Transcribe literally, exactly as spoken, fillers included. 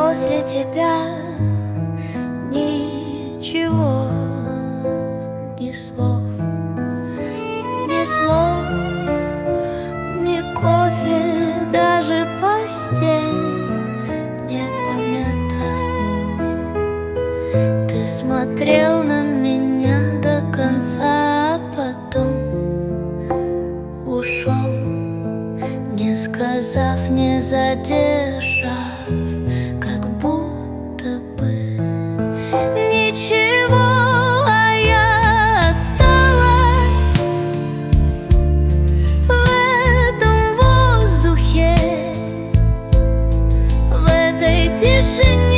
после тебя ничего, ни слов, ни слов, ни кофе, даже постель не помята. Ты смотрел на меня до конца, а потом ушел, не сказав, не задержав, как будто бы ничего. А я осталась в этом воздухе, в этой тишине.